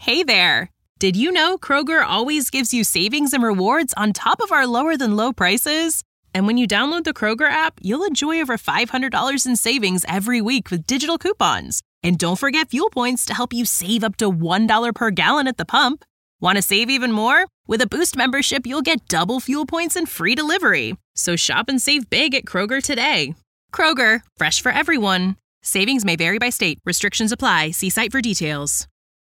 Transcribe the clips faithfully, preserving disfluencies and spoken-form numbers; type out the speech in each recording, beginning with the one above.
Hey there! Did you know Kroger always gives you savings and rewards on top of our lower-than-low prices? And when you download the Kroger app, you'll enjoy over five hundred dollars in savings every week with digital coupons. And don't forget fuel points to help you save up to one dollar per gallon at the pump. Want to save even more? With a Boost membership, you'll get double fuel points and free delivery. So shop and save big at Kroger today. Kroger, fresh for everyone. Savings may vary by state. Restrictions apply. See site for details.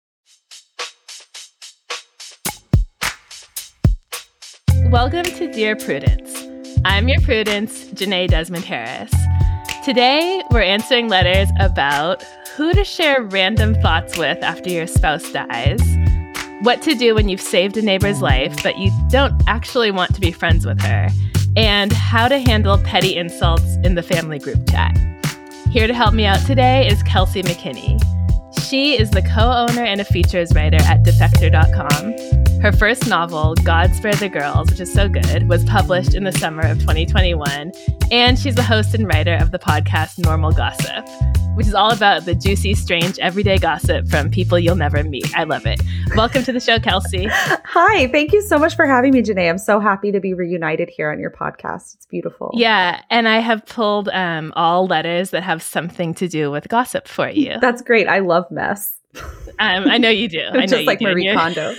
Welcome to Dear Prudence. I'm your Prudence, Janae Desmond Harris. Today, we're answering letters about who to share random thoughts with after your spouse dies, what to do when you've saved a neighbor's life but you don't actually want to be friends with her, and how to handle petty insults in the family group chat. Here to help me out today is Kelsey McKinney. She is the co-owner and a features writer at Defector dot com. Her first novel, God Spare the Girls, which is so good, was published in the summer of twenty twenty-one, and she's the host and writer of the podcast Normal Gossip, which is all about the juicy, strange, everyday gossip from people you'll never meet. I love it. Welcome to the show, Kelsey. Hi, thank you so much for having me, Janae. I'm so happy to be reunited here on your podcast. It's beautiful. Yeah, and I have pulled um, all letters that have something to do with gossip for you. That's great. I love mess. Um, I know you do. I know Just you like do. Marie You're, Kondo.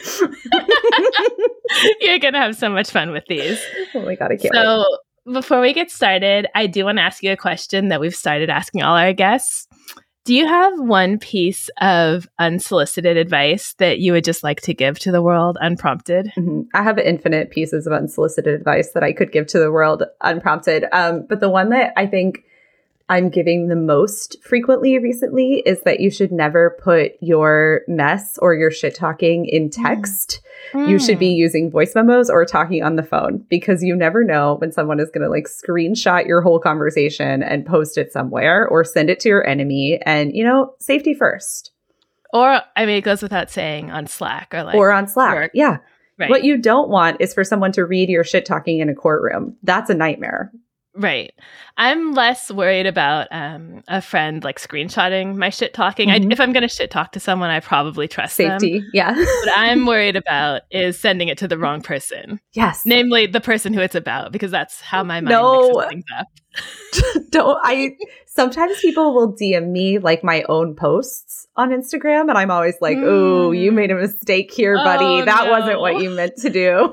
you're going to have so much fun with these. Oh my God, I can't So wait. Before we get started, I do want to ask you a question that we've started asking all our guests. Do you have one piece of unsolicited advice that you would just like to give to the world unprompted? Mm-hmm. I have infinite pieces of unsolicited advice that I could give to the world unprompted. Um, but the one that I think I'm giving the most frequently recently is that you should never put your mess or your shit talking in text. Mm. You should be using voice memos or talking on the phone, because you never know when someone is going to like screenshot your whole conversation and post it somewhere or send it to your enemy. And, you know, safety first. Or, I mean, it goes without saying on Slack or like. Or on Slack. Work. Yeah. Right. What you don't want is for someone to read your shit talking in a courtroom. That's a nightmare. Right. I'm less worried about um, a friend like screenshotting my shit talking. Mm-hmm. I, if I'm going to shit talk to someone, I probably trust Safety, them. yeah. What I'm worried about is sending it to the wrong person. Yes. Namely, the person who it's about, because that's how my mind no. mixes things up. Don't I? Sometimes people will D M me like my own posts on Instagram, and I'm always like, "Oh, mm. you made a mistake here, buddy. Oh, that no. wasn't what you meant to do."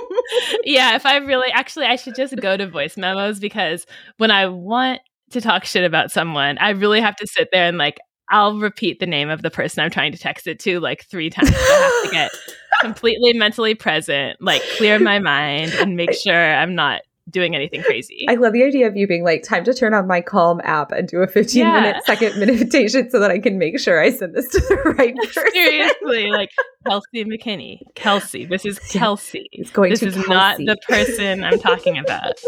Yeah, if I really, actually, I should just go to voice memos, because when I want to talk shit about someone, I really have to sit there and like, I'll repeat the name of the person I'm trying to text it to like three times. I have to get completely mentally present, like clear my mind and make sure I'm not doing anything crazy. I love the idea of you being like, time to turn on my Calm app and do a fifteen yeah. minute second meditation so that I can make sure I send this to the right person. Seriously, like Kelsey McKinney. Kelsey. This is Kelsey. It's going this to is Kelsey. Not the person I'm talking about.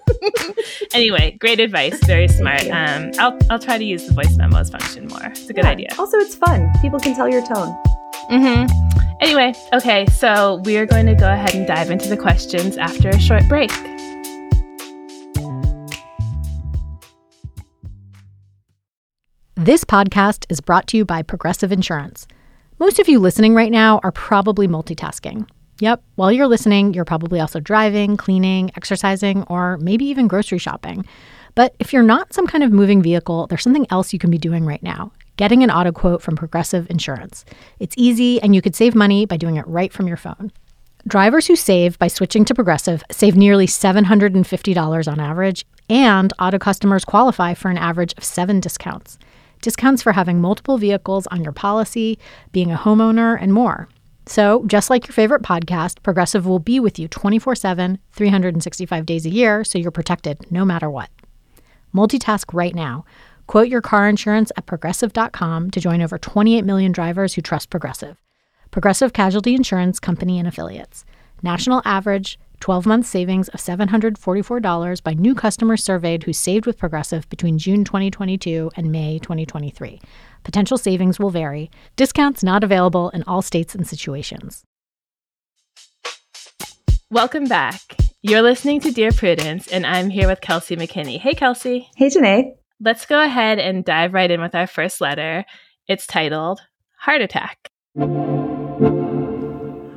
Anyway, great advice. Very smart. Um, I'll I'll try to use the voice memos function more. It's a good yeah. idea. Also, it's fun. People can tell your tone. Mm-hmm. Anyway, okay, so we are going to go ahead and dive into the questions after a short break. This podcast is brought to you by Progressive Insurance. Most of you listening right now are probably multitasking. Yep, while you're listening, you're probably also driving, cleaning, exercising, or maybe even grocery shopping. But if you're not some kind of moving vehicle, there's something else you can be doing right now: getting an auto quote from Progressive Insurance. It's easy, and you could save money by doing it right from your phone. Drivers who save by switching to Progressive save nearly seven hundred fifty dollars on average, and auto customers qualify for an average of seven discounts. Discounts for having multiple vehicles on your policy, being a homeowner, and more. So, just like your favorite podcast, Progressive will be with you twenty-four seven, three hundred sixty-five days a year, so you're protected no matter what. Multitask right now. Quote your car insurance at Progressive dot com to join over twenty-eight million drivers who trust Progressive. Progressive Casualty Insurance Company and Affiliates. National average twelve-month savings of seven hundred forty-four dollars by new customers surveyed who saved with Progressive between June twenty twenty-two and May twenty twenty-three. Potential savings will vary. Discounts not available in all states and situations. Welcome back. You're listening to Dear Prudence, and I'm here with Kelsey McKinney. Hey, Kelsey. Hey, Janae. Let's go ahead and dive right in with our first letter. It's titled Heart Attack.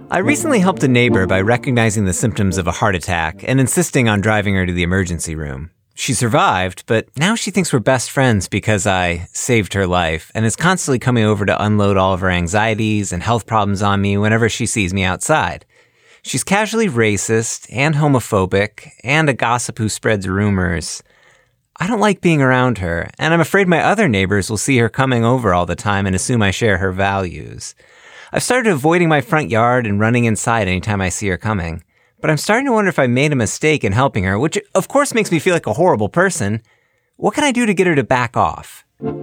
I recently helped a neighbor by recognizing the symptoms of a heart attack and insisting on driving her to the emergency room. She survived, but now she thinks we're best friends because I saved her life and is constantly coming over to unload all of her anxieties and health problems on me whenever she sees me outside. She's casually racist and homophobic and a gossip who spreads rumors. I don't like being around her, and I'm afraid my other neighbors will see her coming over all the time and assume I share her values. I've started avoiding my front yard and running inside anytime I see her coming. But I'm starting to wonder if I made a mistake in helping her, which of course makes me feel like a horrible person. What can I do to get her to back off?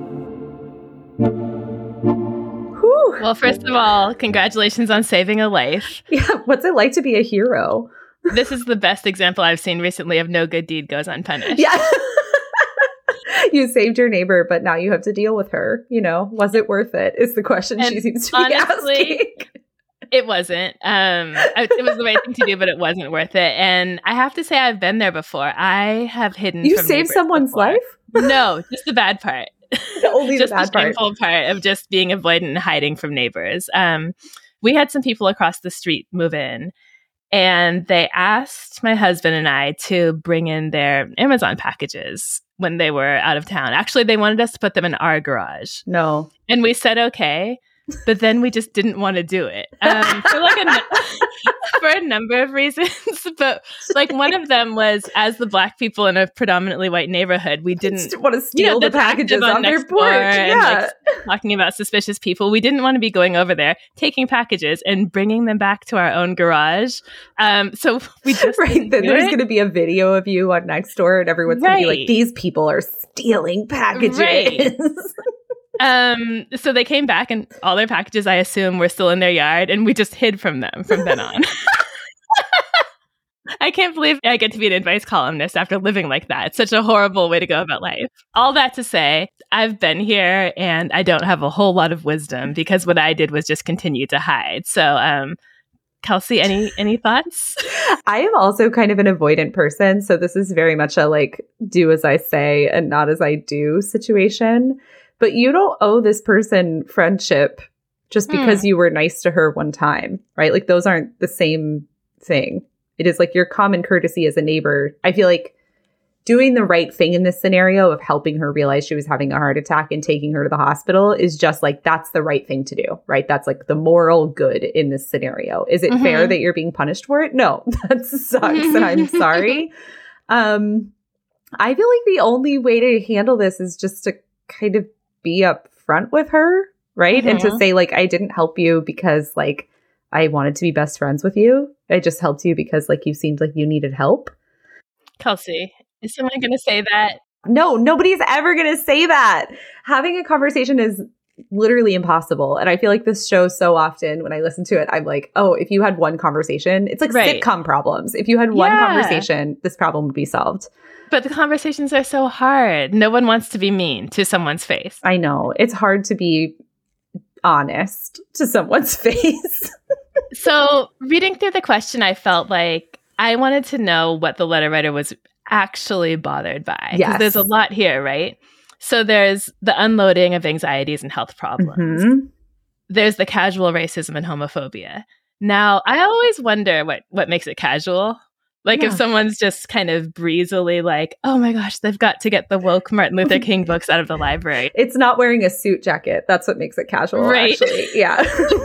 Whew. Well, first of all, congratulations on saving a life. Yeah, what's it like to be a hero? This is the best example I've seen recently of no good deed goes unpunished. Yeah. You saved your neighbor, but now you have to deal with her. You know, was it worth it? Is the question And she seems to honestly, be asking. It wasn't. Um, I, it was the right thing to do, but it wasn't worth it. And I have to say, I've been there before. I have hidden. You from saved neighbors someone's before. life? No, just the bad part. Only just the bad the part. shameful part of just being avoidant and hiding from neighbors. Um, we had some people across the street move in, and they asked my husband and I to bring in their Amazon packages when they were out of town. Actually, they wanted us to put them in our garage. No. And we said, okay. But then we just didn't want to do it um, for like a for a number of reasons. But like one of them was, as the Black people in a predominantly white neighborhood, we didn't Just want to steal you know, the that's packages active on their Nextdoor porch. and, Yeah. like, talking about suspicious people. We didn't want to be going over there, taking packages and bringing them back to our own garage. Um, so we just Right. didn't Then do there's it. going to be a video of you on Nextdoor, and everyone's going to be Right. like, these people are stealing packages. Right. Um, so they came back, and all their packages, I assume, were still in their yard, and we just hid from them from then on. I can't believe I get to be an advice columnist after living like that. It's such a horrible way to go about life. All that to say, I've been here, and I don't have a whole lot of wisdom because what I did was just continue to hide. So, um, Kelsey, any any thoughts? I am also kind of an avoidant person. So this is very much a like, do as I say and not as I do situation. But you don't owe this person friendship just because Hmm. you were nice to her one time, right? Like those aren't the same thing. It is like your common courtesy as a neighbor. I feel like doing the right thing in this scenario of helping her realize she was having a heart attack and taking her to the hospital is just like, that's the right thing to do, right? That's like the moral good in this scenario. Is it Mhm. fair that you're being punished for it? No, that sucks. And I'm sorry. Um, I feel like the only way to handle this is just to kind of be upfront with her, right? And to Mhm. say like, I didn't help you because like I wanted to be best friends with you. I just helped you because like you seemed like you needed help. Kelsey, is someone going to say that? No, nobody's ever going to say that. Having a conversation is literally impossible. And I feel like this show so often when I listen to it, I'm like, oh, if you had one conversation, it's like Right. sitcom problems. If you had one Yeah. conversation, this problem would be solved. But the conversations are so hard. No one wants to be mean to someone's face. I know. It's hard to be honest to someone's face. So, reading through the question, I felt like I wanted to know what the letter writer was actually bothered by. 'Cause Yes. there's a lot here, right? So, there's the unloading of anxieties and health problems. Mhm. There's the casual racism and homophobia. Now, I always wonder what, what makes it casual. Like if Yeah. someone's just kind of breezily like, oh my gosh, they've got to get the woke Martin Luther King books out of the library. It's not wearing a suit jacket. That's what makes it casual, Right. actually. Yeah.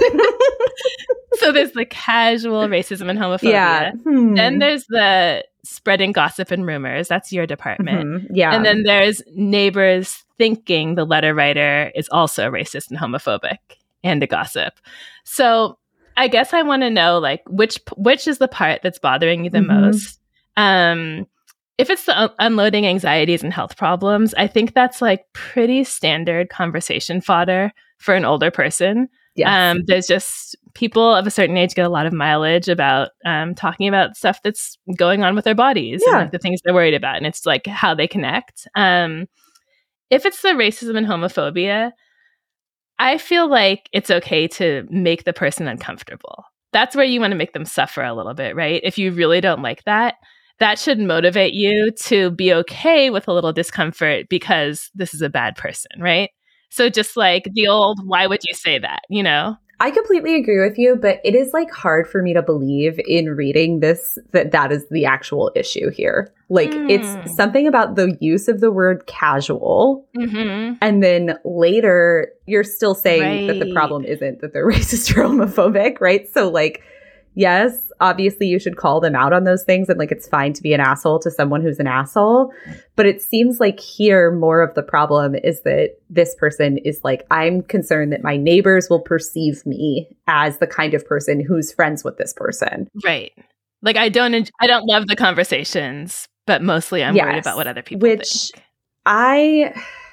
So there's the casual racism and homophobia. yeah. Hmm. Then there's the spreading gossip and rumors. That's your department. Mhm. Yeah. And then there's neighbors thinking the letter writer is also racist and homophobic and a gossip. So I guess I want to know, like, which which is the part that's bothering you the Mhm. most? Um, if it's the un- unloading anxieties and health problems, I think that's like pretty standard conversation fodder for an older person. Yes. Um, there's just people of a certain age get a lot of mileage about um, talking about stuff that's going on with their bodies Yeah. and like the things they're worried about, and it's like how they connect. Um, if it's the racism and homophobia, I feel like it's okay to make the person uncomfortable. That's where you want to make them suffer a little bit, right? If you really don't like that, that should motivate you to be okay with a little discomfort because this is a bad person, right? So just like the old, why would you say that, you know? I completely agree with you, but it is like hard for me to believe in reading this that that is the actual issue here. Like mm. it's something about the use of the word casual. Mm-hmm. And then later you're still saying right. that the problem isn't that they're racist or homophobic, right? So like, yes, obviously you should call them out on those things. And like, it's fine to be an asshole to someone who's an asshole. But it seems like here more of the problem is that this person is like, I'm concerned that my neighbors will perceive me as the kind of person who's friends with this person. Right. Like, I don't, en- I don't love the conversations, but mostly I'm yes, worried about what other people which think. I,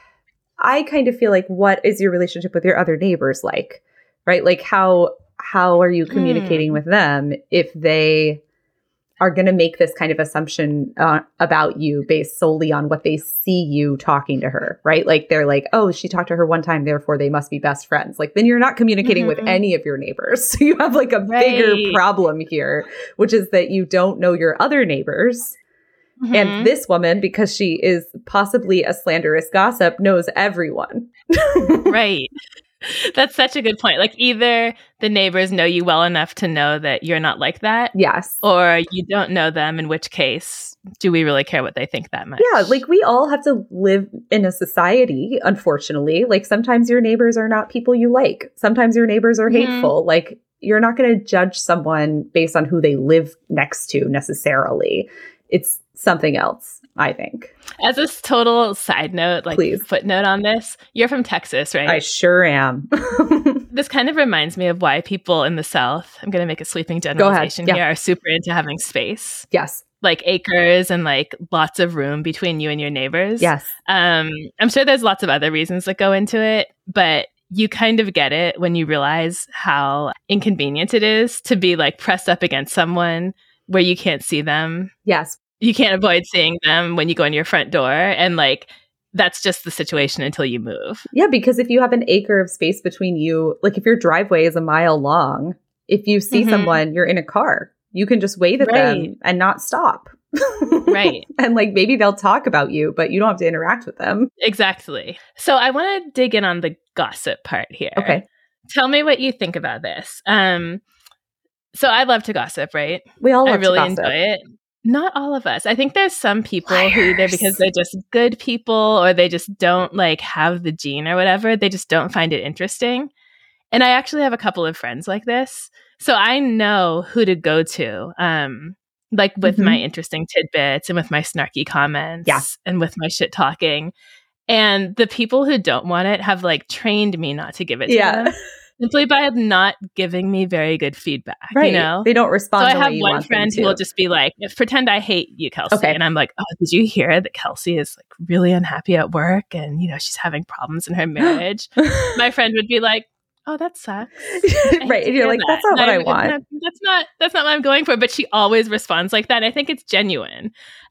I kind of feel like, what is your relationship with your other neighbors like? Right? Like how... How are you communicating mm. with them if they are going to make this kind of assumption uh, about you based solely on what they see you talking to her, right? Like they're like, oh, she talked to her one time, therefore they must be best friends. Like then you're not communicating mm-hmm. with any of your neighbors. So you have like a right. bigger problem here, which is that you don't know your other neighbors. Mm-hmm. And this woman, because she is possibly a slanderous gossip, knows everyone. Right. That's such a good point. Like either the neighbors know you well enough to know that you're not like that. Yes. Or you don't know them, in which case, do we really care what they think that much? Yeah. Like we all have to live in a society, unfortunately. Like sometimes your neighbors are not people you like. Sometimes your neighbors are hateful. Mm-hmm. Like you're not going to judge someone based on who they live next to necessarily. It's something else, I think. As a total side note, like Please. footnote on this, you're from Texas, right? I sure am. This kind of reminds me of why people in the South, I'm going to make a sweeping generalization yeah. here, are super into having space. Yes. Like acres and like lots of room between you and your neighbors. Yes. Um, I'm sure there's lots of other reasons that go into it, but you kind of get it when you realize how inconvenient it is to be like pressed up against someone where you can't see them. Yes. You can't avoid seeing them when you go in your front door. And like, that's just the situation until you move. Yeah, because if you have an acre of space between you, like if your driveway is a mile long, if you see mm-hmm. someone, you're in a car, you can just wave at right. them and not stop. Right. And like maybe they'll talk about you, but you don't have to interact with them. Exactly. So I want to dig in on the gossip part here. Okay. Tell me what you think about this. Um, so I love to gossip, right? We all love I really to gossip. enjoy it. Not all of us. I think there's some people Liars. who either because they're just good people or they just don't like have the gene or whatever, they just don't find it interesting. And I actually have a couple of friends like this. So I know who to go to, um, like with mm-hmm. my interesting tidbits and with my snarky comments yeah. and with my shit talking. And the people who don't want it have like trained me not to give it to yeah. them. Simply by not giving me very good feedback, right. you know? They don't respond so the I have way you one want friend them to. who will just be like, pretend I hate you, Kelsey. Okay. And I'm like, oh, did you hear that Kelsey is like really unhappy at work and, you know, she's having problems in her marriage? My friend would be like, oh, that sucks. Right. And you're like, that's not what I, I want. Not, that's not, that's not what I'm going for. But she always responds like that. And I think it's genuine.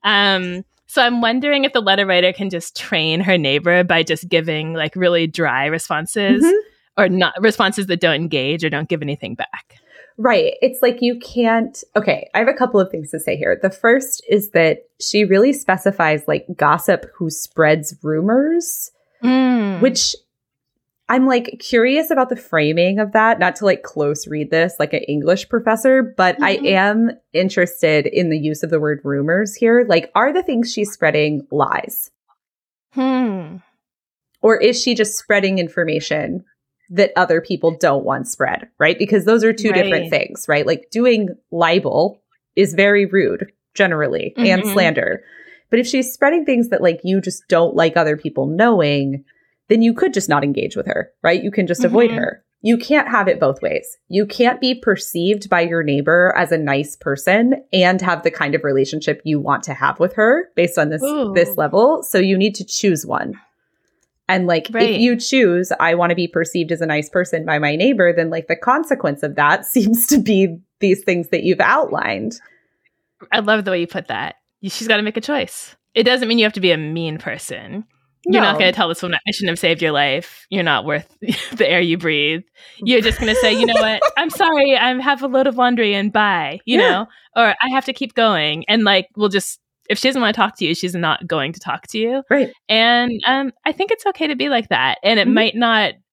Um, So I'm wondering if the letter writer can just train her neighbor by just giving like really dry responses. Mm-hmm. Or not responses that don't engage or don't give anything back. Right. It's like you can't. Okay. I have a couple of things to say here. The first is that she really specifies like gossip who spreads rumors, mm. which I'm like curious about the framing of that. Not to like close read this like an English professor, but mm-hmm. I am interested in the use of the word rumors here. Like, are the things she's spreading lies? Hmm. Or is she just spreading information that other people don't want spread, right? Because those are two right. different things, right? Like doing libel is very rude generally mm-hmm. and slander. But if she's spreading things that like you just don't like other people knowing, then you could just not engage with her, right? You can just mm-hmm. avoid her. You can't have it both ways. You can't be perceived by your neighbor as a nice person and have the kind of relationship you want to have with her based on this Ooh. this level. So you need to choose one. And like, right. if you choose, I want to be perceived as a nice person by my neighbor, then like the consequence of that seems to be these things that you've outlined. I love the way you put that. She's got to make a choice. It doesn't mean you have to be a mean person. You're no. not going to tell this woman, I shouldn't have saved your life. You're not worth the air you breathe. You're just going to say, you know what? I'm sorry. I have a load of laundry and bye, you yeah. know, or I have to keep going. And like, we'll just, if she doesn't want to talk to you, she's not going to talk to you. Right. And um, I think it's okay to be like that. And it mm-hmm. might not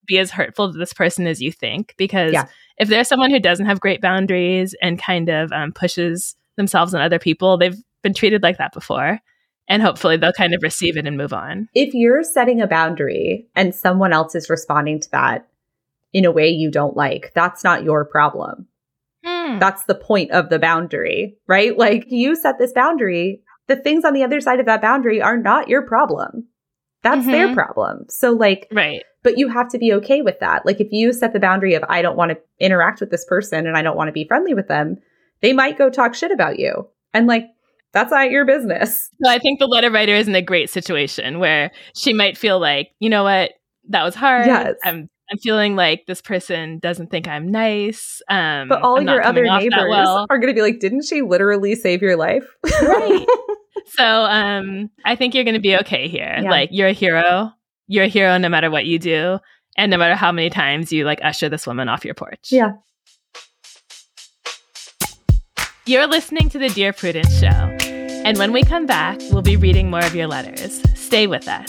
be as hurtful to this person as you think. Because Yeah. if there's someone who doesn't have great boundaries and kind of um, pushes themselves on other people, they've been treated like that before. And hopefully they'll kind of receive it and move on. If you're setting a boundary and someone else is responding to that in a way you don't like, that's not your problem. Mm. That's the point of the boundary, right? Like, you set this boundary. The things on the other side of that boundary are not your problem. That's Mm-hmm. their problem. So like, Right. but you have to be okay with that. Like, if you set the boundary of, I don't want to interact with this person and I don't want to be friendly with them, they might go talk shit about you. And like, that's not your business. So I think the letter writer is in a great situation where she might feel like, you know what, that was hard. Yes. I'm I'm feeling like this person doesn't think I'm nice. Um, But all I'm not your other coming off that neighbors well. are going to be like, didn't she literally save your life? Right. So um, I think you're going to be okay here. Yeah. Like, you're a hero. You're a hero no matter what you do. And no matter how many times you like usher this woman off your porch. Yeah. You're listening to the Dear Prudence Show. And when we come back, we'll be reading more of your letters. Stay with us.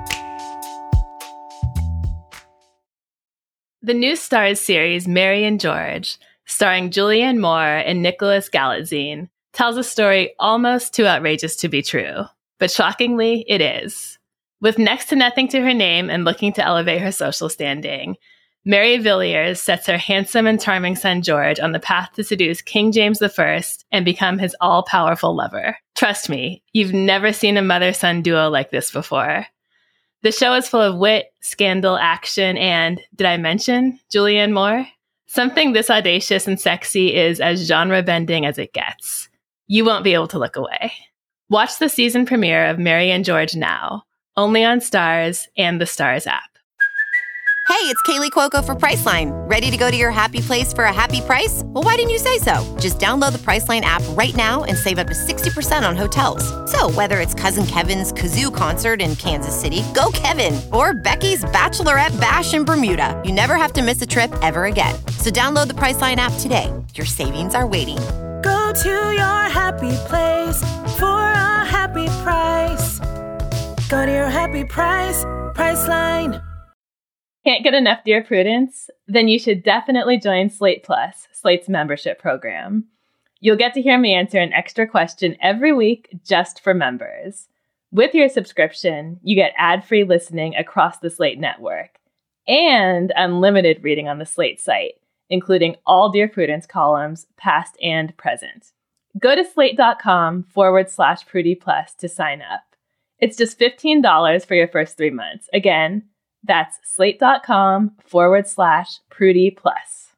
The new Starz series, Mary and George, starring Julianne Moore and Nicholas Galitzine, tells a story almost too outrageous to be true. But shockingly, it is. With next to nothing to her name and looking to elevate her social standing, Mary Villiers sets her handsome and charming son George on the path to seduce King James the First and become his all-powerful lover. Trust me, you've never seen a mother-son duo like this before. The show is full of wit, scandal, action, and, did I mention, Julianne Moore? Something this audacious and sexy is as genre-bending as it gets. You won't be able to look away. Watch the season premiere of Mary and George now, only on Starz and the Starz app. Hey, it's Kaylee Cuoco for Priceline. Ready to go to your happy place for a happy price? Well, why didn't you say so? Just download the Priceline app right now and save up to sixty percent on hotels. So whether it's Cousin Kevin's Kazoo Concert in Kansas City, go Kevin, or Becky's Bachelorette Bash in Bermuda, you never have to miss a trip ever again. So download the Priceline app today. Your savings are waiting. Go to your happy place for a happy price. Go to your happy price, Priceline. Can't get enough Dear Prudence? Then you should definitely join Slate Plus, Slate's membership program. You'll get to hear me answer an extra question every week just for members. With your subscription, you get ad-free listening across the Slate network and unlimited reading on the Slate site, including all Dear Prudence columns, past and present. Go to slate.com forward slash Prudie Plus to sign up. It's just fifteen dollars for your first three months. Again, that's slate.com forward slash Prudie Plus.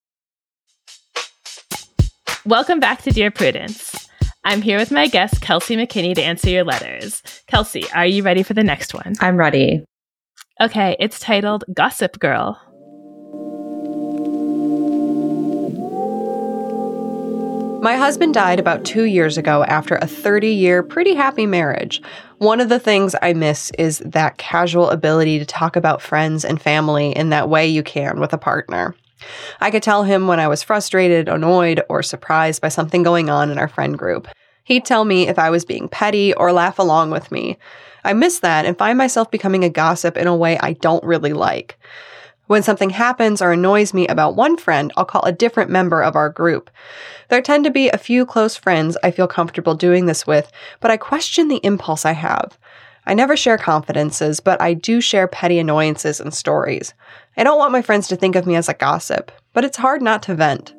Welcome back to Dear Prudence. I'm here with my guest, Kelsey McKinney, to answer your letters. Kelsey, are you ready for the next one? I'm ready. Okay, it's titled Gossip Girl. My husband died about two years ago after a thirty-year, pretty happy marriage. One of the things I miss is that casual ability to talk about friends and family in that way you can with a partner. I could tell him when I was frustrated, annoyed, or surprised by something going on in our friend group. He'd tell me if I was being petty or laugh along with me. I miss that and find myself becoming a gossip in a way I don't really like. When something happens or annoys me about one friend, I'll call a different member of our group. There tend to be a few close friends I feel comfortable doing this with, but I question the impulse I have. I never share confidences, but I do share petty annoyances and stories. I don't want my friends to think of me as a gossip, but it's hard not to vent.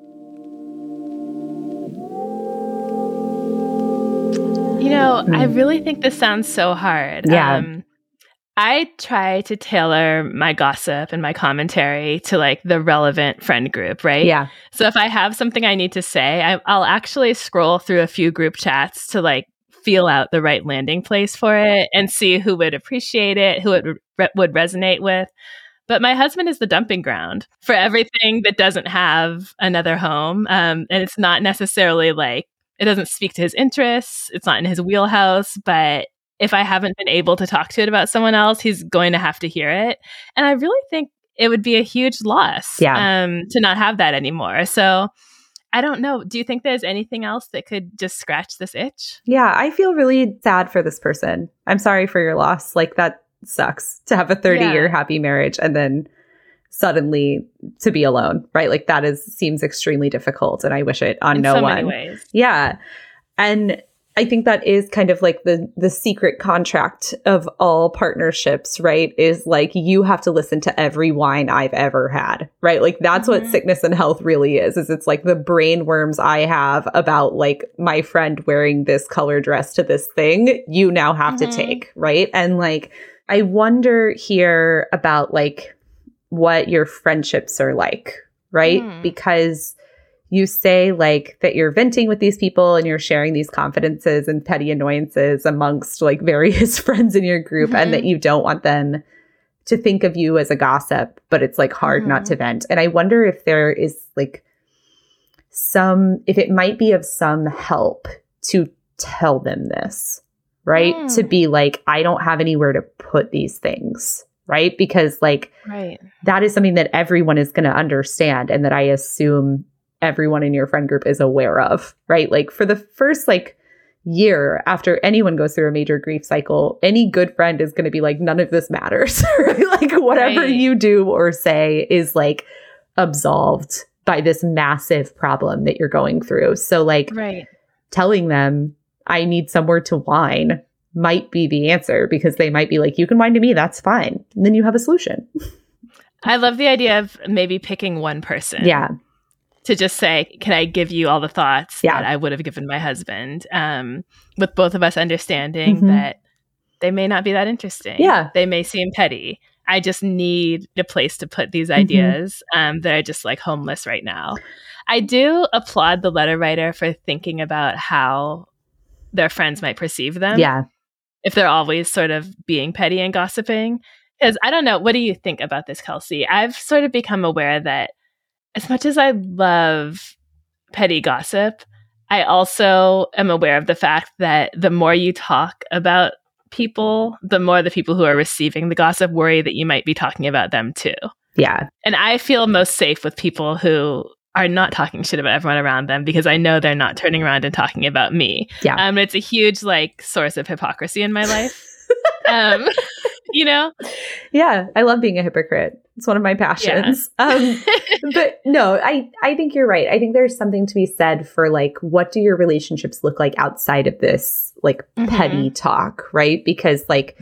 You know, I really think this sounds so hard. Yeah. Um, I try to tailor my gossip and my commentary to like the relevant friend group, right? Yeah. So if I have something I need to say, I, I'll actually scroll through a few group chats to like feel out the right landing place for it and see who would appreciate it, who it re- would resonate with. But my husband is the dumping ground for everything that doesn't have another home. Um, and it's not necessarily like, it doesn't speak to his interests. It's not in his wheelhouse, but if I haven't been able to talk to it about someone else, he's going to have to hear it. And I really think it would be a huge loss Yeah. um, to not have that anymore. So I don't know. Do you think there's anything else that could just scratch this itch? Yeah, I feel really sad for this person. I'm sorry for your loss. Like, that sucks to have a thirty-year Yeah. happy marriage and then suddenly to be alone, right? Like that is seems extremely difficult, and I wish it on In no so one. many ways. Yeah. And I think that is kind of like the the secret contract of all partnerships, right? Is like you have to listen to every whine I've ever had, right? Like that's mm-hmm. what sickness and health really is, is it's like the brain worms I have about like my friend wearing this color dress to this thing, you now have mm-hmm. to take, right? And like, I wonder here about like what your friendships are like, right? Mm. Because you say like that you're venting with these people and you're sharing these confidences and petty annoyances amongst like various friends in your group mm-hmm. and that you don't want them to think of you as a gossip, but it's like hard mm-hmm. not to vent. And I wonder if there is like some, if it might be of some help to tell them this, right? Mm. To be like, I don't have anywhere to put these things, right? Because like right. that is something that everyone is going to understand and that I assume everyone in your friend group is aware of, right? Like for the first like year after anyone goes through a major grief cycle, any good friend is going to be like, none of this matters, right? Like whatever right. you do or say is like absolved by this massive problem that you're going through. So like right. telling them I need somewhere to whine might be the answer, because they might be like, you can whine to me, that's fine. And then you have a solution. I love the idea of maybe picking one person. Yeah. To just say, can I give you all the thoughts yeah. that I would have given my husband? Um, with both of us understanding mm-hmm. that they may not be that interesting. Yeah. They may seem petty. I just need a place to put these ideas mm-hmm. um, that are just like homeless right now. I do applaud the letter writer for thinking about how their friends might perceive them. Yeah. If they're always sort of being petty and gossiping. Because I don't know, what do you think about this, Kelsey? I've sort of become aware that as much as I love petty gossip, I also am aware of the fact that the more you talk about people, the more the people who are receiving the gossip worry that you might be talking about them too. Yeah. And I feel most safe with people who are not talking shit about everyone around them, because I know they're not turning around and talking about me. Yeah. Um, it's a huge like source of hypocrisy in my life. um, you know? Yeah. I love being a hypocrite. It's one of my passions. Yeah. um, but no, I, I think you're right. I think there's something to be said for like, what do your relationships look like outside of this like mm-hmm. petty talk, right? Because like,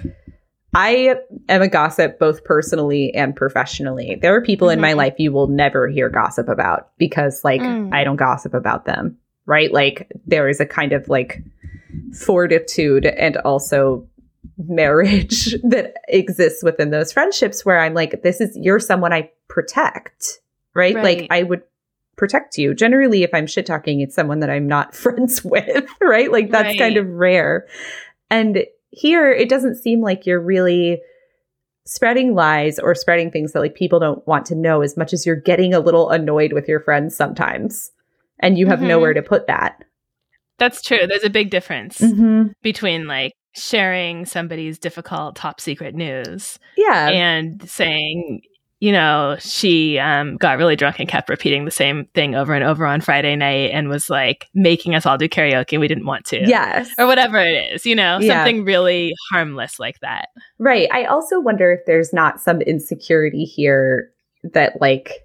I am a gossip both personally and professionally. There are people mm-hmm. in my life you will never hear gossip about because like, mm. I don't gossip about them, right? Like there is a kind of like fortitude and also marriage that exists within those friendships where I'm like, this is, you're someone I protect, right? Right. Like I would protect you. Generally, if I'm shit talking, it's someone that I'm not friends with, right? Like that's right. kind of rare. And here, it doesn't seem like you're really spreading lies or spreading things that like people don't want to know, as much as you're getting a little annoyed with your friends sometimes and you have mm-hmm. nowhere to put that. That's true. There's a big difference mm-hmm. between like sharing somebody's difficult top secret news yeah. and saying, you know, she um, got really drunk and kept repeating the same thing over and over on Friday night and was like making us all do karaoke. We didn't want to. Yes. Or whatever it is, you know, yeah. something really harmless like that. Right. I also wonder if there's not some insecurity here that like,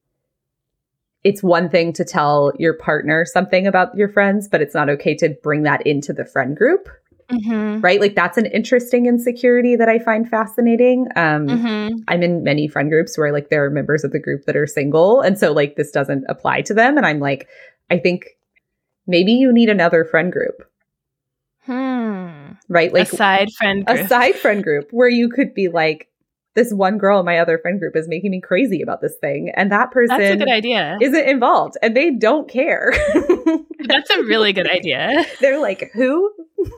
it's one thing to tell your partner something about your friends, but it's not okay to bring that into the friend group. Mm-hmm. Right? Like that's an interesting insecurity that I find fascinating. Um, mm-hmm. I'm in many friend groups where like there are members of the group that are single. And so like this doesn't apply to them. And I'm like, I think maybe you need another friend group. Hmm. Right? Like a side friend group. A side friend group where you could be like, this one girl in my other friend group is making me crazy about this thing. And that person That's a good idea. Isn't involved and they don't care. That's a really good idea. They're like, who?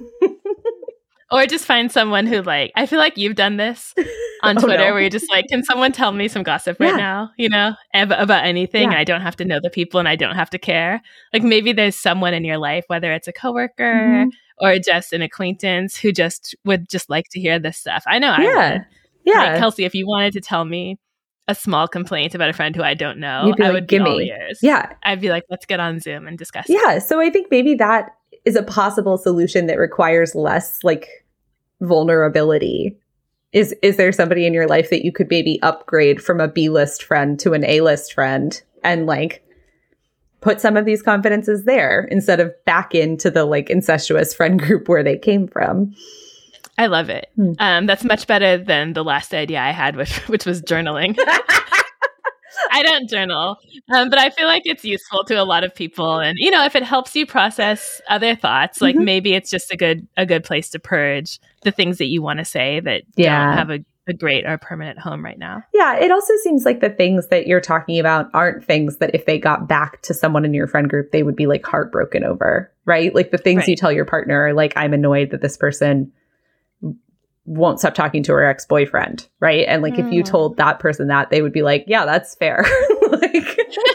Or just find someone who like, I feel like you've done this on oh, Twitter no. where you're just like, can someone tell me some gossip right yeah. now, you know, ab- about anything? Yeah. I don't have to know the people and I don't have to care. Like maybe there's someone in your life, whether it's a coworker mm-hmm. or just an acquaintance who just would just like to hear this stuff. I know yeah. I would. Yeah. Like, Kelsey, if you wanted to tell me a small complaint about a friend who I don't know, You'd be I like, would be Gimme. all ears. Yeah. I'd be like, let's get on Zoom and discuss it. Yeah. So I think maybe that is a possible solution that requires less like vulnerability, Is is there somebody in your life that you could maybe upgrade from a B-list friend to an A-list friend and like put some of these confidences there instead of back into the like incestuous friend group where they came from? I love it. Hmm. Um, that's much better than the last idea I had, which which was journaling. I don't journal, um, but I feel like it's useful to a lot of people. And, you know, if it helps you process other thoughts, like mm-hmm. maybe it's just a good a good place to purge the things that you want to say that yeah. don't have a, a great or permanent home right now. Yeah, it also seems like the things that you're talking about aren't things that if they got back to someone in your friend group, they would be like heartbroken over, right? Like the things right. you tell your partner are like, I'm annoyed that this person won't stop talking to her ex-boyfriend, right? And like mm. if you told that person that, they would be like, yeah, that's fair. like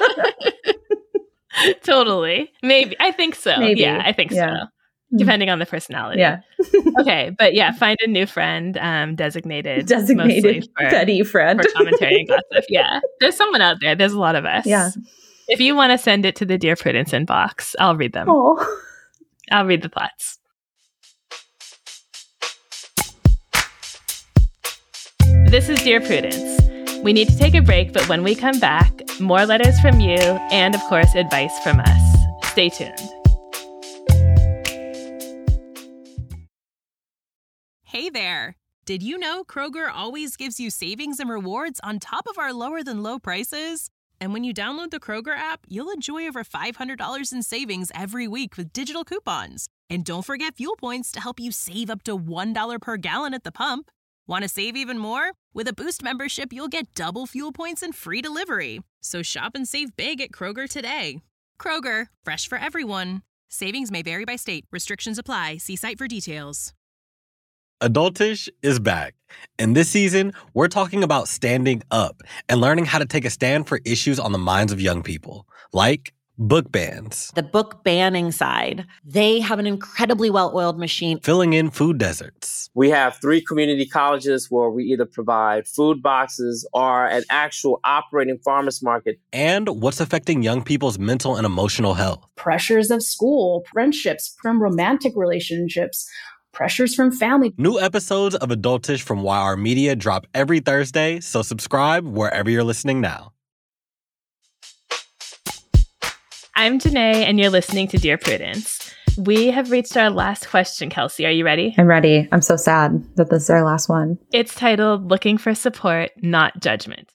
Totally. Maybe. I think so. Maybe. Yeah, I think yeah. so. Depending on the personality. Yeah. Okay. But yeah, find a new friend, um, designated. Designated for, petty friend. For commentary and gossip. Yeah. There's someone out there. There's a lot of us. Yeah. If you want to send it to the Dear Prudence inbox, I'll read them. Oh. I'll read the thoughts. This is Dear Prudence. We need to take a break, but when we come back, more letters from you and, of course, advice from us. Stay tuned. Hey there. Did you know Kroger always gives you savings and rewards on top of our lower than low prices? And when you download the Kroger app, you'll enjoy over five hundred dollars in savings every week with digital coupons. And don't forget fuel points to help you save up to one dollar per gallon at the pump. Want to save even more? With a Boost membership, you'll get double fuel points and free delivery. So shop and save big at Kroger today. Kroger, fresh for everyone. Savings may vary by state. Restrictions apply. See site for details. Adultish is back. And this season, we're talking about standing up and learning how to take a stand for issues on the minds of young people, like book bans. The book banning side, they have an incredibly well-oiled machine. Filling in food deserts. We have three community colleges where we either provide food boxes or an actual operating farmers market. And what's affecting young people's mental and emotional health. Pressures of school, friendships, from romantic relationships, pressures from family. New episodes of Adultish from Y R Media drop every Thursday, so subscribe wherever you're listening now. I'm Janae, and you're listening to Dear Prudence. We have reached our last question, Kelsey. Are you ready? I'm ready. I'm so sad that this is our last one. It's titled, Looking for Support, Not Judgment.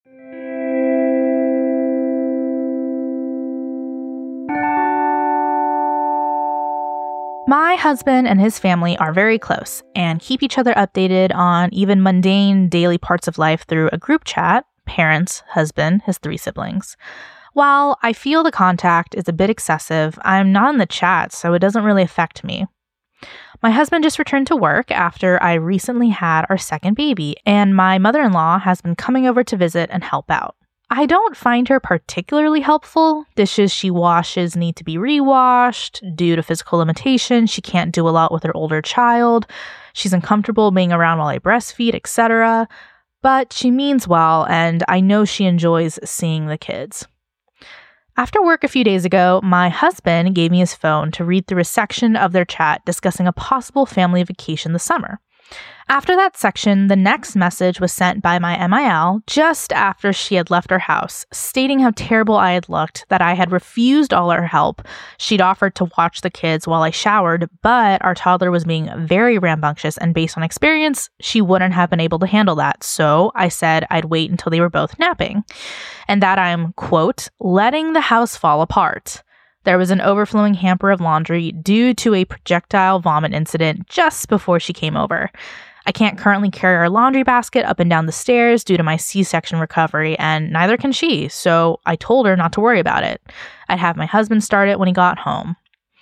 My husband and his family are very close and keep each other updated on even mundane daily parts of life through a group chat, parents, husband, his three siblings. While I feel the contact is a bit excessive, I'm not in the chat, so it doesn't really affect me. My husband just returned to work after I recently had our second baby, and my mother-in-law has been coming over to visit and help out. I don't find her particularly helpful. Dishes she washes need to be rewashed. Due to physical limitations, she can't do a lot with her older child. She's uncomfortable being around while I breastfeed, et cetera. But she means well, and I know she enjoys seeing the kids. After work a few days ago, my husband gave me his phone to read through a section of their chat discussing a possible family vacation this summer. After that section, the next message was sent by my M I L just after she had left her house, stating how terrible I had looked, that I had refused all her help. She'd offered to watch the kids while I showered, but our toddler was being very rambunctious, and based on experience, she wouldn't have been able to handle that. So I said I'd wait until they were both napping, and that I'm, quote, letting the house fall apart. There was an overflowing hamper of laundry due to a projectile vomit incident just before she came over. I can't currently carry our laundry basket up and down the stairs due to my C-section recovery, and neither can she, so I told her not to worry about it. I'd have my husband start it when he got home.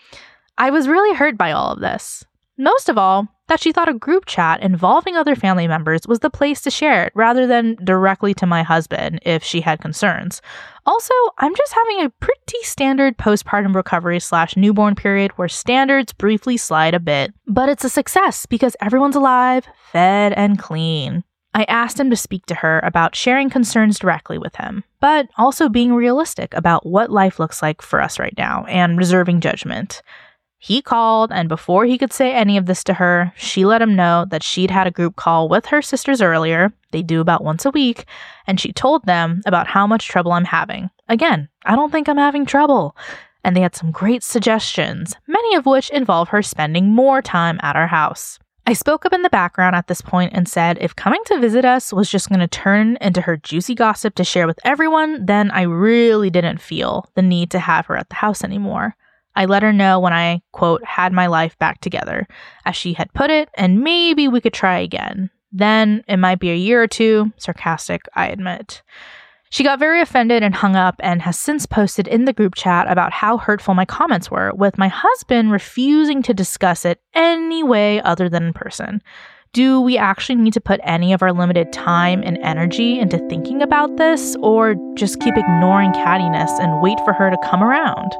I was really hurt by all of this. Most of all, that she thought a group chat involving other family members was the place to share it rather than directly to my husband if she had concerns. Also, I'm just having a pretty standard postpartum recovery slash newborn period where standards briefly slide a bit. But it's a success because everyone's alive, fed, and clean. I asked him to speak to her about sharing concerns directly with him, but also being realistic about what life looks like for us right now and reserving judgment. He called, and before he could say any of this to her, she let him know that she'd had a group call with her sisters earlier. They do about once a week, and she told them about how much trouble I'm having. Again, I don't think I'm having trouble. And they had some great suggestions, many of which involve her spending more time at our house. I spoke up in the background at this point and said if coming to visit us was just going to turn into her juicy gossip to share with everyone, then I really didn't feel the need to have her at the house anymore. I let her know when I, quote, had my life back together, as she had put it, and maybe we could try again. Then it might be a year or two, sarcastic, I admit. She got very offended and hung up and has since posted in the group chat about how hurtful my comments were, with my husband refusing to discuss it any way other than in person. Do we actually need to put any of our limited time and energy into thinking about this, or just keep ignoring cattiness and wait for her to come around?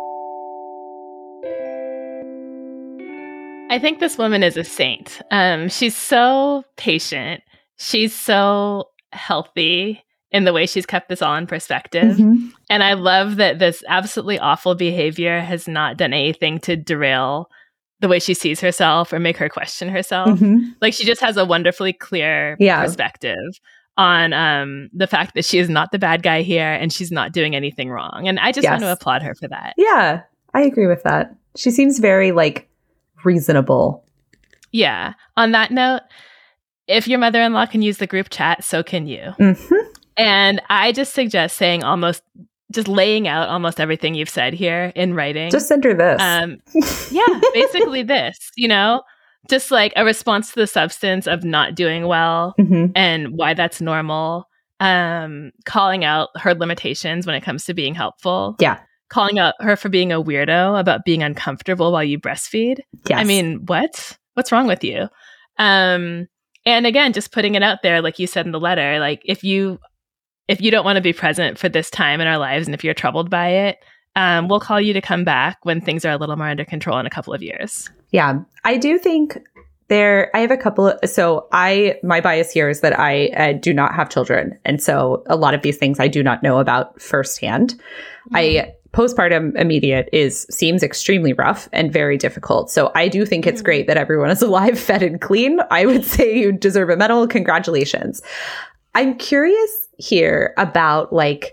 I think this woman is a saint. Um, she's so patient. She's so healthy in the way she's kept this all in perspective. Mm-hmm. And I love that this absolutely awful behavior has not done anything to derail the way she sees herself or make her question herself. Mm-hmm. Like, she just has a wonderfully clear yeah. perspective on um, the fact that she is not the bad guy here and she's not doing anything wrong. And I just yes. want to applaud her for that. Yeah, I agree with that. She seems very, like, reasonable. Yeah. On that note, if your mother-in-law can use the group chat, so can you. Mm-hmm. And I just suggest saying almost, just laying out almost everything you've said here in writing. Just send her this. Um, yeah, basically this, you know, just like a response to the substance of not doing well mm-hmm. and why that's normal. Um, calling out her limitations when it comes to being helpful. Yeah. Calling out her for being a weirdo about being uncomfortable while you breastfeed. Yes. I mean, what? What's wrong with you? Um, and again, just putting it out there, like you said in the letter, like if you if you don't want to be present for this time in our lives, and if you're troubled by it, um, we'll call you to come back when things are a little more under control in a couple of years. Yeah, I do think there. I have a couple of. So I my bias here is that I uh, do not have children, and so a lot of these things I do not know about firsthand. Mm-hmm. I. Postpartum immediate is seems extremely rough and very difficult. So I do think it's great that everyone is alive, fed, and clean. I would say you deserve a medal. Congratulations. I'm curious here about like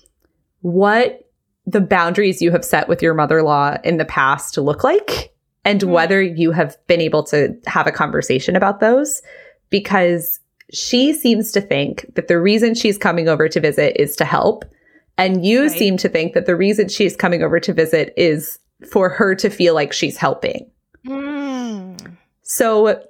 what the boundaries you have set with your mother-in-law in the past look like, and mm-hmm. whether you have been able to have a conversation about those, because she seems to think that the reason she's coming over to visit is to help. And you right. seem to think that the reason she's coming over to visit is for her to feel like she's helping. Mm. So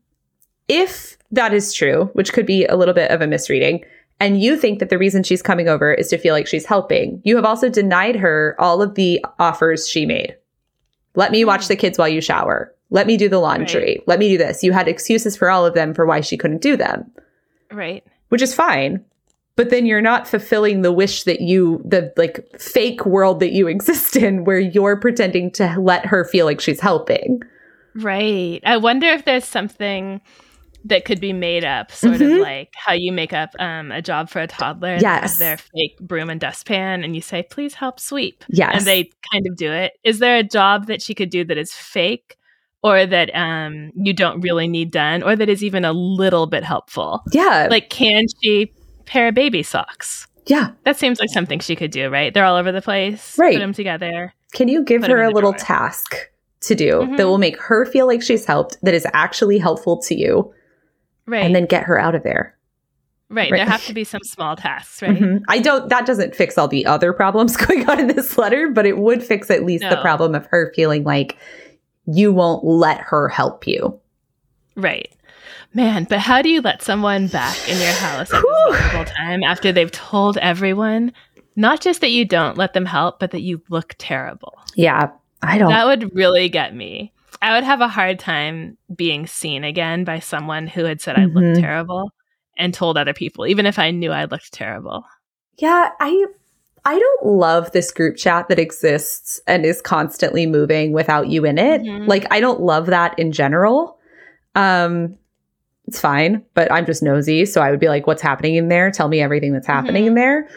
if that is true, which could be a little bit of a misreading, and you think that the reason she's coming over is to feel like she's helping, you have also denied her all of the offers she made. Let me watch the kids while you shower. Let me do the laundry. Right. Let me do this. You had excuses for all of them for why she couldn't do them. Right. Which is fine. But then you're not fulfilling the wish that you, the like fake world that you exist in, where you're pretending to let her feel like she's helping. Right. I wonder if there's something that could be made up, sort mm-hmm. of like how you make up um, a job for a toddler. Yes. Their fake broom and dustpan, and you say, please help sweep. Yes. And they kind of do it. Is there a job that she could do that is fake, or that um, you don't really need done, or that is even a little bit helpful? Yeah. Like, can she pair of baby socks? Yeah. That seems like something she could do, right? They're all over the place. Right. Put them together. Can you give her a little drawer. task to do mm-hmm. that will make her feel like she's helped, that is actually helpful to you? Right. And then get her out of there. Right. right. There have to be some small tasks, right? Mm-hmm. I don't, that doesn't fix all the other problems going on in this letter, but it would fix at least no. the problem of her feeling like you won't let her help you. Right. Man, but how do you let someone back in your house at this vulnerable time after they've told everyone, not just that you don't let them help, but that you look terrible? Yeah, I don't. That would really get me. I would have a hard time being seen again by someone who had said mm-hmm. I looked terrible and told other people, even if I knew I looked terrible. Yeah, I I don't love this group chat that exists and is constantly moving without you in it. Mm-hmm. Like, I don't love that in general. Um, it's fine, but I'm just nosy. So I would be like, what's happening in there? Tell me everything that's happening mm-hmm. in there.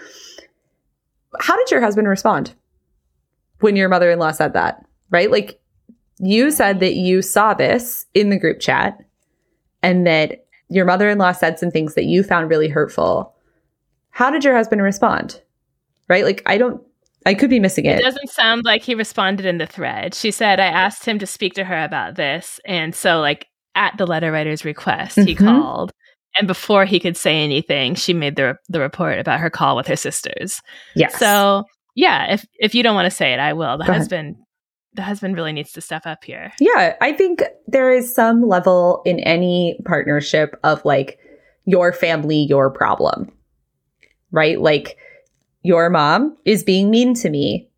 How did your husband respond when your mother-in-law said that? Right? Like, You said that you saw this in the group chat and that your mother-in-law said some things that you found really hurtful. How did your husband respond? Right? Like, I don't, I could be missing it. It doesn't sound like he responded in the thread. She said, I asked him to speak to her about this. And so, like, at the letter writer's request, he mm-hmm. called. And before he could say anything, she made the the report about her call with her sisters. Yes. So, yeah, if if you don't want to say it, I will. The Go husband ahead. The husband really needs to step up here. Yeah, I think there is some level in any partnership of like your family, your problem, right? Like your mom is being mean to me.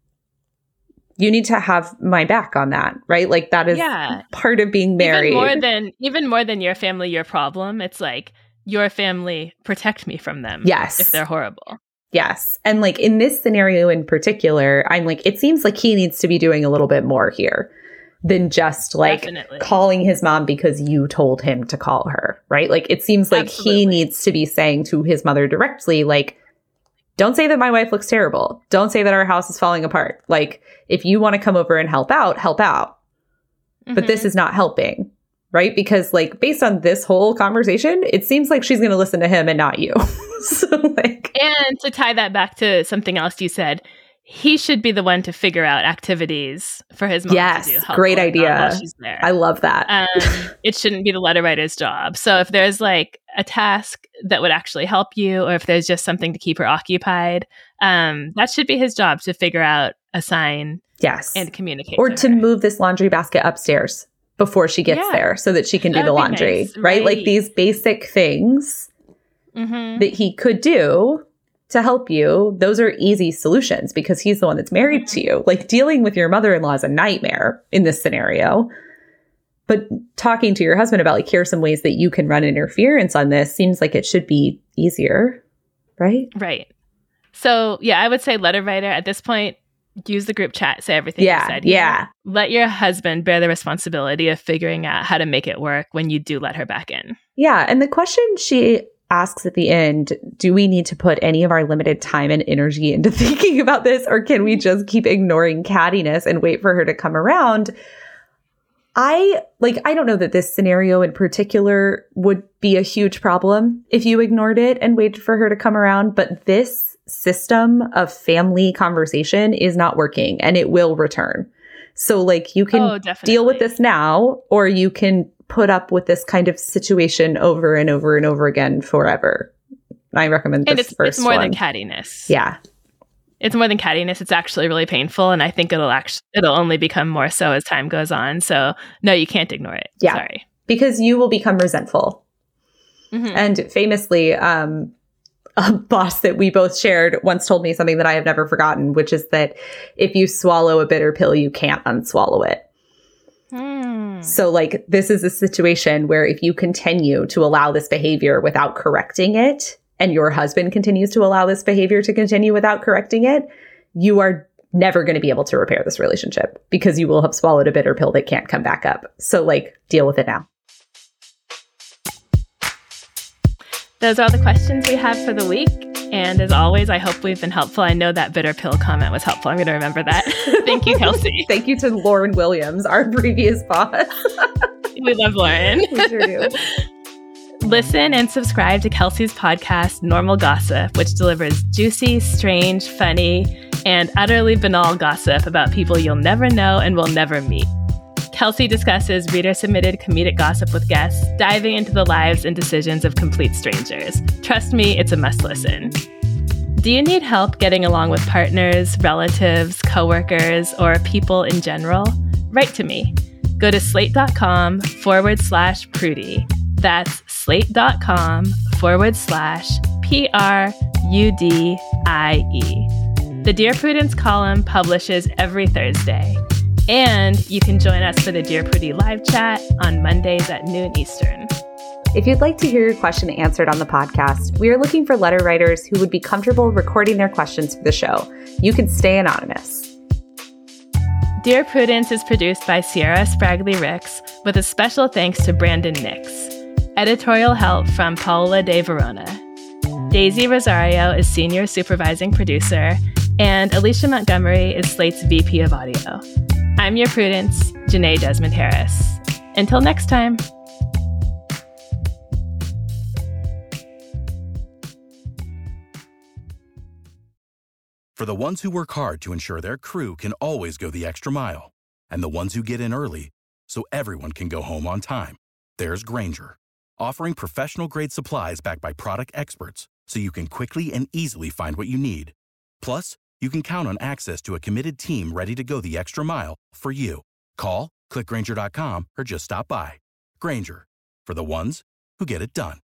You need to have my back on that, right? Like that is yeah. part of being married. Even more than even more than your family, your problem. It's like your family, protect me from them. Yes. If they're horrible. Yes. And like in this scenario in particular, I'm like, it seems like he needs to be doing a little bit more here than just like Definitely. calling his mom because you told him to call her, right? Like it seems like Absolutely. he needs to be saying to his mother directly, like, don't say that my wife looks terrible. Don't say that our house is falling apart. Like if you want to come over and help out, help out. Mm-hmm. But this is not helping, right? Because like based on this whole conversation, it seems like she's going to listen to him and not you. So like, and to tie that back to something else you said, he should be the one to figure out activities for his mom yes, to do. Great idea. While she's there. I love that. Um, it shouldn't be the letter writer's job. So if there's like a task that would actually help you, or if there's just something to keep her occupied, um, that should be his job to figure out, assign, yes, and communicate. Or to, to move this laundry basket upstairs before she gets yeah. there so that she can do That'd the laundry, nice, right? right? Like these basic things mm-hmm. that he could do to help you. Those are easy solutions because he's the one that's married mm-hmm. to you. Like dealing with your mother-in-law is a nightmare in this scenario. But talking to your husband about like, here are some ways that you can run interference on this seems like it should be easier, right? Right. So yeah, I would say letter writer at this point, use the group chat, say everything yeah, you said. Yeah. Here. Let your husband bear the responsibility of figuring out how to make it work when you do let her back in. Yeah. And the question she asks at the end, do we need to put any of our limited time and energy into thinking about this, or can we just keep ignoring cattiness and wait for her to come around? I like, I don't know that this scenario in particular would be a huge problem if you ignored it and waited for her to come around. But this system of family conversation is not working and it will return. So like you can oh, deal with this now, or you can put up with this kind of situation over and over and over again forever. I recommend this and it's, first it's more one. than cattiness. Yeah. It's more than cattiness. It's actually really painful. And I think it'll actually, it'll only become more so as time goes on. So no, you can't ignore it. Yeah. Sorry. Because you will become resentful. Mm-hmm. And famously, um, a boss that we both shared once told me something that I have never forgotten, which is that if you swallow a bitter pill, you can't unswallow it. Mm. So like this is a situation where if you continue to allow this behavior without correcting it, and your husband continues to allow this behavior to continue without correcting it, you are never going to be able to repair this relationship because you will have swallowed a bitter pill that can't come back up. So like deal with it now. Those are all the questions we have for the week. And as always, I hope we've been helpful. I know that bitter pill comment was helpful. I'm going to remember that. Thank you, Kelsey. Thank you to Lauren Williams, our previous boss. We love Lauren. We sure do. Listen and subscribe to Kelsey's podcast, Normal Gossip, which delivers juicy, strange, funny, and utterly banal gossip about people you'll never know and will never meet. Kelsey discusses reader-submitted comedic gossip with guests, diving into the lives and decisions of complete strangers. Trust me, it's a must-listen. Do you need help getting along with partners, relatives, coworkers, or people in general? Write to me. Go to slate.com forward slash Prudy. That's slate.com forward slash P R U D I E. The Dear Prudence column publishes every Thursday. And you can join us for the Dear Prudie live chat on Mondays at noon Eastern. If you'd like to hear your question answered on the podcast, we are looking for letter writers who would be comfortable recording their questions for the show. You can stay anonymous. Dear Prudence is produced by Sierra Spragley Ricks with a special thanks to Brandon Nix. Editorial help from Paola De Verona. Daisy Rosario is senior supervising producer, and Alicia Montgomery is Slate's V P of audio. I'm your Prudence, Janae Desmond Harris. Until next time. For the ones who work hard to ensure their crew can always go the extra mile, and the ones who get in early so everyone can go home on time, there's Grainger, offering professional-grade supplies backed by product experts so you can quickly and easily find what you need. Plus, you can count on access to a committed team ready to go the extra mile for you. Call, click Grainger dot com, or just stop by. Grainger, for the ones who get it done.